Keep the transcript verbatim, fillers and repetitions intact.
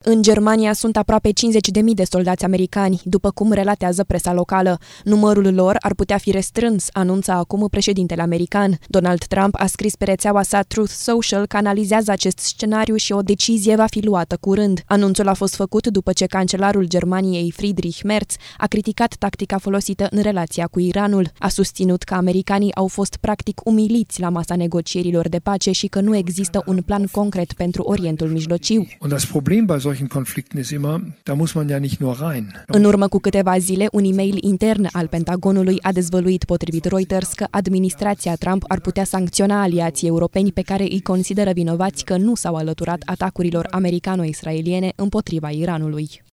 În Germania sunt aproape cincizeci de mii de soldați americani, după cum relatează presa locală. Numărul lor ar putea fi restrâns, anunță acum președintele american. Donald Trump a scris pe rețeaua sa Truth Social că analizează acest scenariu și o decizie va fi luată curând. Anunțul a fost făcut după ce cancelarul Germaniei Friedrich Merz a criticat tactica folosită în relația cu Iranul. A susținut că americanii au fost practic umiliți la masa negocierilor de pace și că nu există un plan concret pentru Orientul Mijlociu. În urmă cu câteva zile, un e-mail intern al Pentagonului a dezvăluit potrivit Reuters că administrația Trump ar putea sancționa aliații europeni pe care îi consideră vinovați că nu s-au alăturat atacurilor americano-israeliene împotriva Iranului.